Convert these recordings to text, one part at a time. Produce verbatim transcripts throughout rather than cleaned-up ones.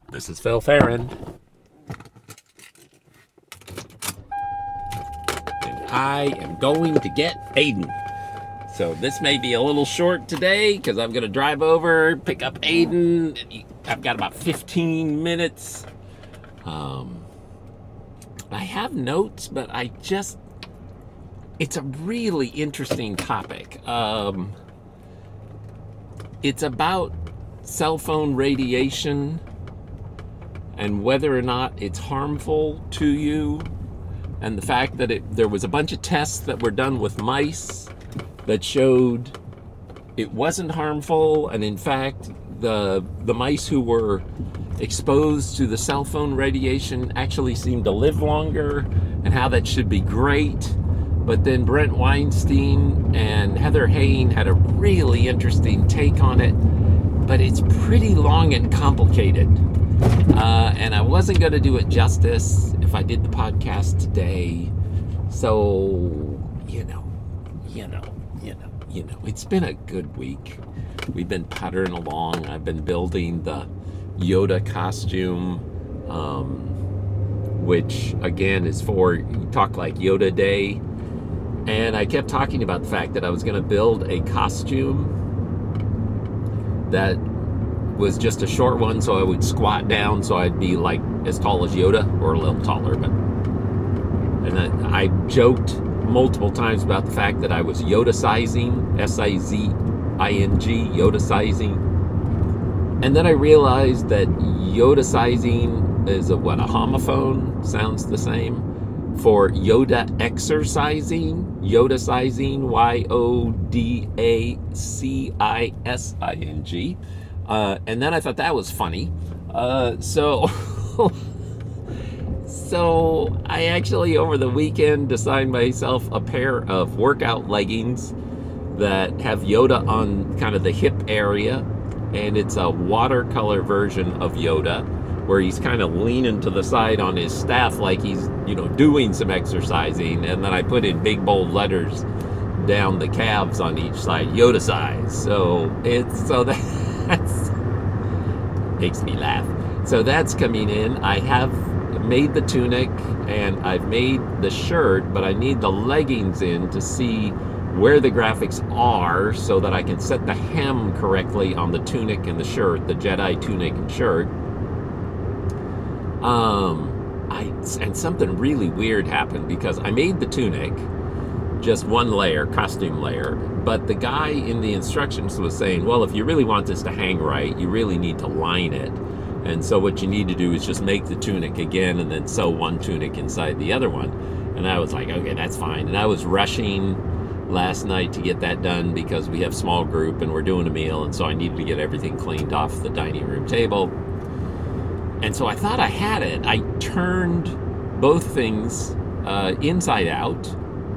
This is Phil Farron. And I am going to get Aiden. So this may be a little short today because I'm going to drive over, pick up Aiden. I've got about fifteen minutes. Um, I have notes, but I just... It's a really interesting topic. Um, it's about cell phone radiation and whether or not it's harmful to you, and the fact that it, there was a bunch of tests that were done with mice that showed it wasn't harmful, and in fact the the mice who were exposed to the cell phone radiation actually seemed to live longer, and how that should be great. But then Brent Weinstein and Heather Hayne had a really interesting take on it, but it's pretty long and complicated. Uh, and I wasn't going to do it justice if I did the podcast today. So, you know, you know, you know, you know, it's been a good week. We've been puttering along. I've been building the Yoda costume, um, which, again, is for, you talk like Yoda Day. And I kept talking about the fact that I was going to build a costume that was just a short one, so I would squat down so I'd be like as tall as Yoda, or a little taller. But and I, I joked multiple times about the fact that I was Yoda sizing, S I Z I N G, Yoda sizing. And then I realized that Yoda sizing is a what, a homophone? Sounds the same. For Yoda exercising, Yoda sizing, Y O D A C I S I N G. Uh, and then I thought that was funny. Uh, so, so I actually over the weekend designed myself a pair of workout leggings that have Yoda on kind of the hip area, and it's a watercolor version of Yoda, where he's kind of leaning to the side on his staff like he's, you know, doing some exercising. And then I put in big bold letters down the calves on each side, Yoda size. So it's so that. That's makes me laugh. So that's coming in. I have made the tunic and I've made the shirt, but I need the leggings in to see where the graphics are so that I can set the hem correctly on the tunic and the shirt, the Jedi tunic and shirt. Um, I and something really weird happened because I made the tunic, just one layer, costume layer, but the guy in the instructions was saying, well, if you really want this to hang right, you really need to line it. And so what you need to do is just make the tunic again and then sew one tunic inside the other one. And I was like, okay, that's fine. And I was rushing last night to get that done because we have small group and we're doing a meal, and so I needed to get everything cleaned off the dining room table. And so I thought I had it. I turned both things uh, inside out,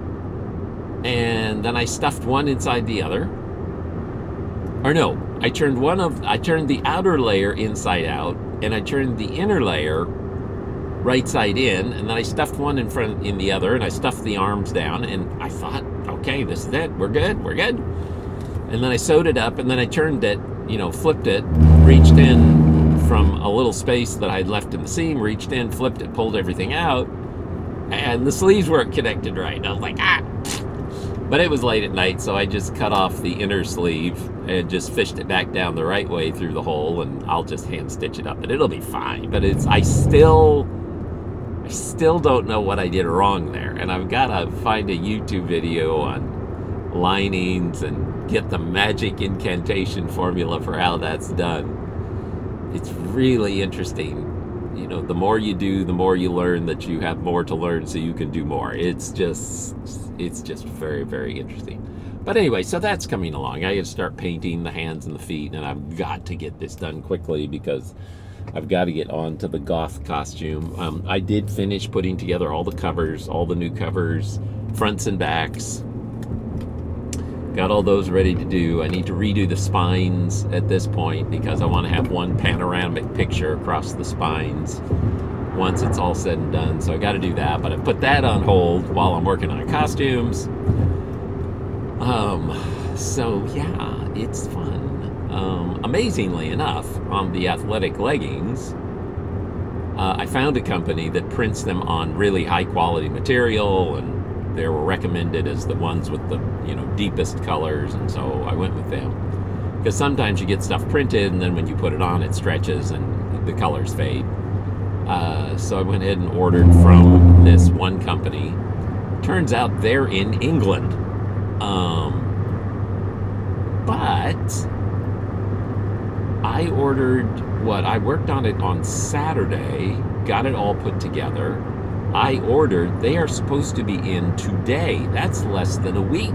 and then I stuffed one inside the other. Or no, I turned one of I turned the outer layer inside out, and I turned the inner layer right side in, and then I stuffed one in front in the other, and I stuffed the arms down, and I thought, okay, this is it. We're good. We're good. And then I sewed it up, and then I turned it, you know, flipped it, reached in from a little space that I'd left in the seam, reached in, flipped it, pulled everything out, and the sleeves weren't connected right. I was like, ah. But it was late at night, so I just cut off the inner sleeve and just fished it back down the right way through the hole, and I'll just hand stitch it up, and it'll be fine. But it's I still I still don't know what I did wrong there, and I've got to find a YouTube video on linings and get the magic incantation formula for how that's done. It's really interesting. You know, the more you do, the more you learn that you have more to learn so you can do more. It's just, it's just very, very interesting. But anyway, so that's coming along. I got to start painting the hands and the feet, and I've got to get this done quickly because I've got to get on to the goth costume. Um, I did finish putting together all the covers, all the new covers, fronts and backs. Got all those ready to do. I need to redo the spines at this point because I want to have one panoramic picture across the spines once it's all said and done. So I got to do that, but I put that on hold while I'm working on costumes. Um, so yeah, it's fun. Um, amazingly enough, on the athletic leggings, Uh, I found a company that prints them on really high quality material, and they were recommended as the ones with the you know deepest colors, and so I went with them. Because sometimes you get stuff printed, and then when you put it on, it stretches and the colors fade. Uh, so I went ahead and ordered from this one company. Turns out they're in England. Um, but I ordered what? I worked on it on Saturday, got it all put together. I ordered, they are supposed to be in today. That's less than a week.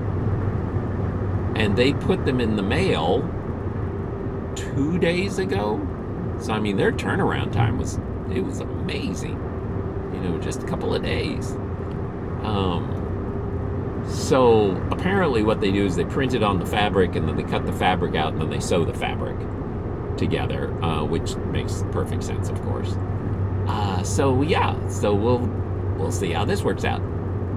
And they put them in the mail two days ago. So, I mean, their turnaround time was, it was amazing. You know, just a couple of days. Um, so, apparently what they do is they print it on the fabric, and then they cut the fabric out, and then they sew the fabric together, uh, which makes perfect sense, of course. Uh, so, yeah, so we'll, we'll see how this works out.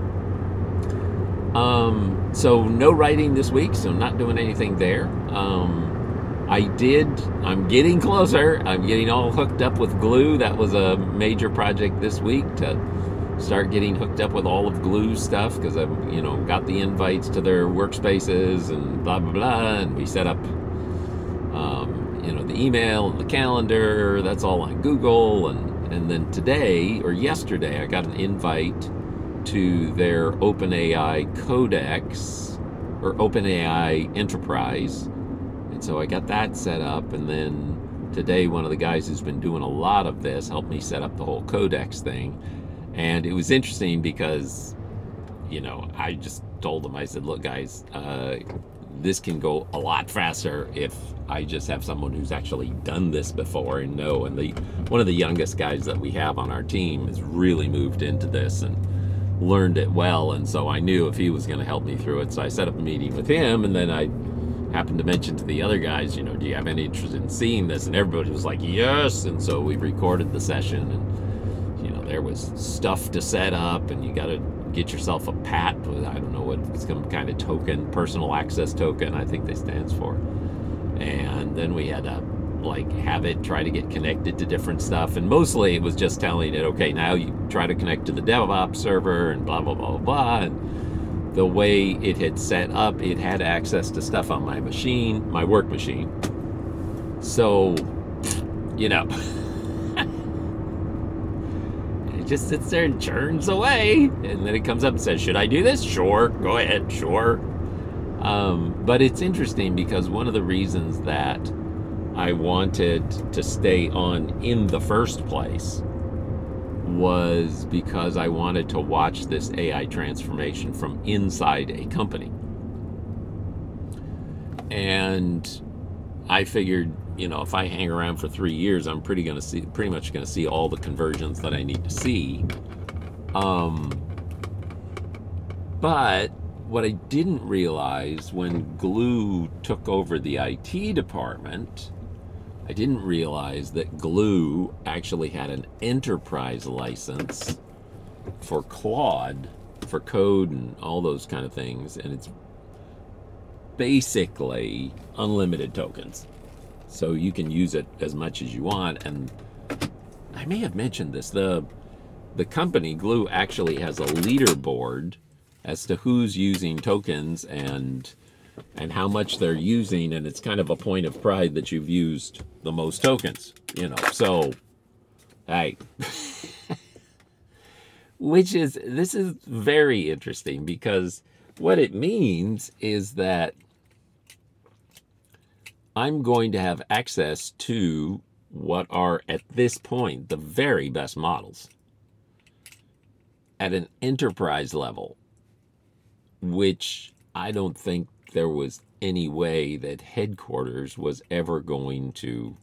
Um, so no writing this week, so not doing anything there. Um, I did, I'm getting closer. I'm getting all hooked up with Glue. That was a major project this week to start getting hooked up with all of Glue's stuff, because I've, you know, got the invites to their workspaces and blah, blah, blah, and we set up, um, you know, the email and the calendar. That's all on Google. And, and then today, or yesterday, I got an invite to their OpenAI Codex, or OpenAI Enterprise. And so I got that set up, and then today one of the guys who's been doing a lot of this helped me set up the whole Codex thing. And it was interesting because, you know, I just told them, I said, look guys, uh, this can go a lot faster if I just have someone who's actually done this before and know. And the one of the youngest guys that we have on our team has really moved into this and learned it well, and so I knew if he was going to help me through it. So I set up a meeting with him, and then I happened to mention to the other guys, you know, do you have any interest in seeing this? And everybody was like, yes. And so we recorded the session, and, you know, there was stuff to set up, and you got to get yourself a P A T with, I don't know what, some kind of token, personal access token, I think they stands for. And then we had to like have it try to get connected to different stuff, and mostly it was just telling it, okay, now you try to connect to the DevOps server and blah blah blah blah. And the way it had set up, it had access to stuff on my machine, my work machine. So, you know, it just sits there and churns away, and then it comes up and says, should I do this? Sure, go ahead, sure. Um, but it's interesting because one of the reasons that I wanted to stay on in the first place was because I wanted to watch this A I transformation from inside a company. And I figured, you know, if I hang around for three years, I'm pretty gonna see, pretty much gonna see all the conversions that I need to see. Um, but what I didn't realize when Glue took over the I T department, I didn't realize that Glue actually had an enterprise license for Claude, for code and all those kind of things, and it's basically unlimited tokens. So you can use it as much as you want. And I may have mentioned this, the the company Glue actually has a leaderboard as to who's using tokens and and how much they're using, and it's kind of a point of pride that you've used the most tokens, you know. So, hey, which is, this is very interesting, because what it means is that I'm going to have access to what are, at this point, the very best models at an enterprise level, which I don't think there was any way that headquarters was ever going to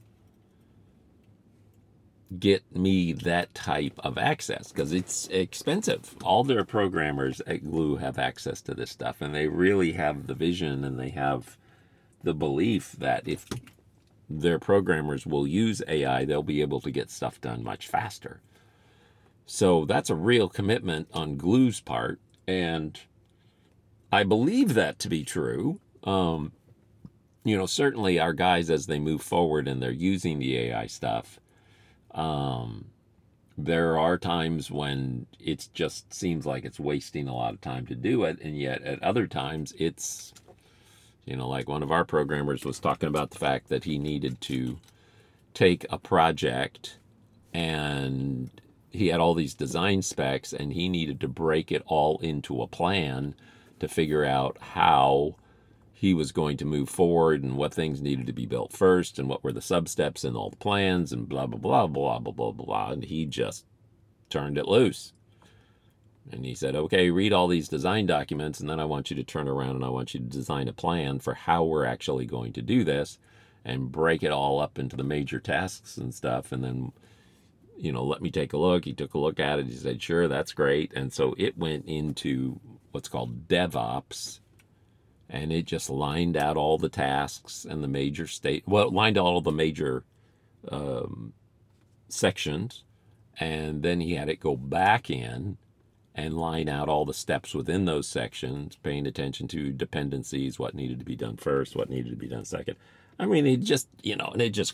get me that type of access, because it's expensive. All their programmers at Glue have access to this stuff, and they really have the vision, and they have the belief that if their programmers will use A I, they'll be able to get stuff done much faster. So that's a real commitment on Glue's part, and I believe that to be true. Um, you know, certainly our guys, as they move forward and they're using the A I stuff, Um, there are times when it just seems like it's wasting a lot of time to do it, and yet at other times it's, you know, like one of our programmers was talking about the fact that he needed to take a project and he had all these design specs and he needed to break it all into a plan to figure out how he was going to move forward and what things needed to be built first and what were the sub steps in all the plans and blah, blah, blah, blah, blah, blah, blah. And he just turned it loose. And he said, okay, read all these design documents, and then I want you to turn around and I want you to design a plan for how we're actually going to do this and break it all up into the major tasks and stuff. And then, you know, let me take a look. He took a look at it. He said, sure, that's great. And so it went into what's called DevOps, and it just lined out all the tasks and the major state, well, it lined out all the major um, sections. And then he had it go back in and line out all the steps within those sections, paying attention to dependencies, what needed to be done first, what needed to be done second. I mean, it just, you know, and it just,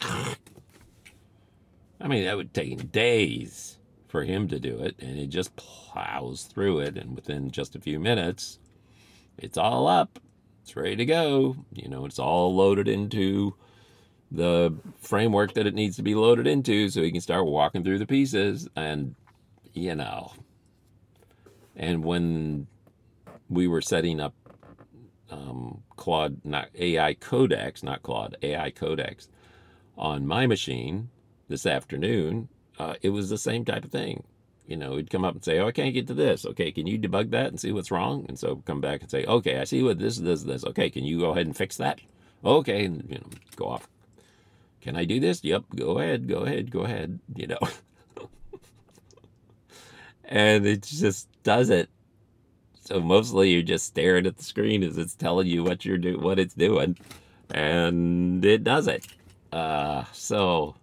I mean, that would take days for him to do it, and it just plows through it, and within just a few minutes, it's all up. It's ready to go. You know, it's all loaded into the framework that it needs to be loaded into so he can start walking through the pieces. And, you know, and when we were setting up um, Claude, not A I Codex, not Claude, A I Codex on my machine this afternoon, uh, it was the same type of thing. You know, he'd come up and say, oh, I can't get to this. Okay, can you debug that and see what's wrong? And so come back and say, okay, I see what this, this, this. Okay, can you go ahead and fix that? Okay, and, you know, go off. Can I do this? Yep, go ahead, go ahead, go ahead, you know. And it just does it. So mostly you're just staring at the screen as it's telling you what you're do, what it's doing, and it does it. Uh, so,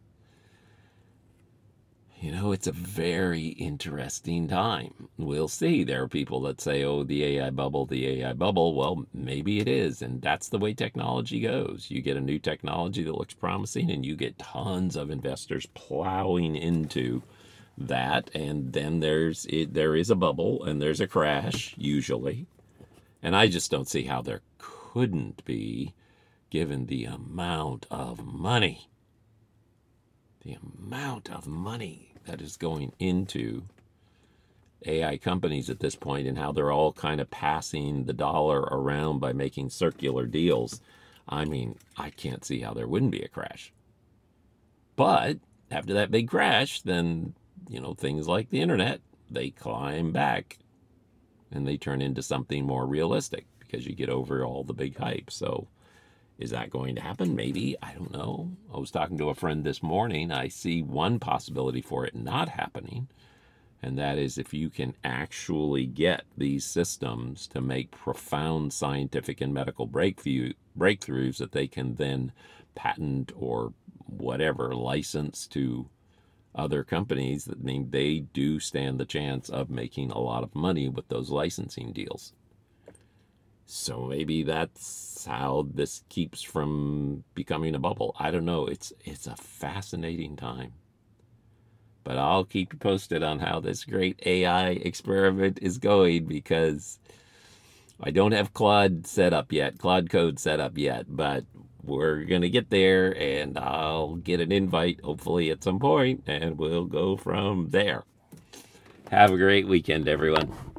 you know, it's a very interesting time. We'll see. There are people that say, oh, the A I bubble, the A I bubble. Well, maybe it is, and that's the way technology goes. You get a new technology that looks promising, and you get tons of investors plowing into that, and then there's it, there is a bubble and there's a crash usually, and I just don't see how there couldn't be, given the amount of money the amount of money that is going into A I companies at this point, and how they're all kind of passing the dollar around by making circular deals. I mean, I can't see how there wouldn't be a crash. But after that big crash, then, you know, things like the internet, they climb back and they turn into something more realistic because you get over all the big hype. So is that going to happen? Maybe. I don't know. I was talking to a friend this morning. I see one possibility for it not happening, and that is if you can actually get these systems to make profound scientific and medical breakthrough, breakthroughs that they can then patent or whatever, license to other companies, that mean they do stand the chance of making a lot of money with those licensing deals. So maybe that's how this keeps from becoming a bubble. I don't know. It's it's a fascinating time. But I'll keep you posted on how this great A I experiment is going, because I don't have Claude set up yet, Claude Code set up yet, but we're going to get there, and I'll get an invite hopefully at some point, and we'll go from there. Have a great weekend, everyone.